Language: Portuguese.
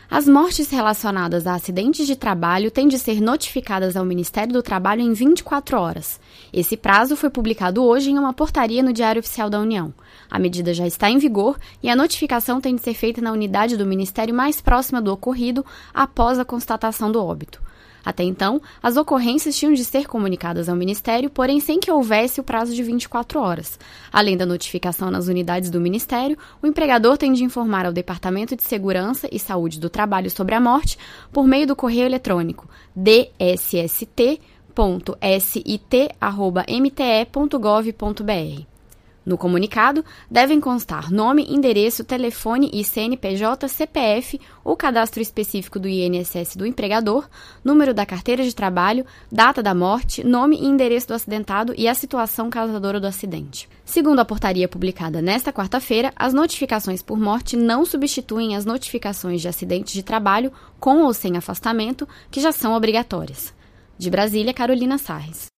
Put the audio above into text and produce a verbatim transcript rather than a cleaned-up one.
As mortes relacionadas a acidentes de trabalho têm de ser notificadas ao Ministério do Trabalho em vinte e quatro horas. Esse prazo foi publicado hoje em uma portaria no Diário Oficial da União. A medida já está em vigor e a notificação tem de ser feita na unidade do Ministério mais próxima do ocorrido após a constatação do óbito. Até então, as ocorrências tinham de ser comunicadas ao Ministério, porém sem que houvesse o prazo de vinte e quatro horas. Além da notificação nas unidades do Ministério, o empregador tem de informar ao Departamento de Segurança e Saúde do Trabalho sobre a morte por meio do correio eletrônico d s s t ponto s i t arroba m t e ponto gov ponto b r. No comunicado, devem constar nome, endereço, telefone e C N P J, C P F, o cadastro específico do I N S S do empregador, número da carteira de trabalho, data da morte, nome e endereço do acidentado e a situação causadora do acidente. Segundo a portaria publicada nesta quarta-feira, as notificações por morte não substituem as notificações de acidentes de trabalho com ou sem afastamento, que já são obrigatórias. De Brasília, Carolina Sarres.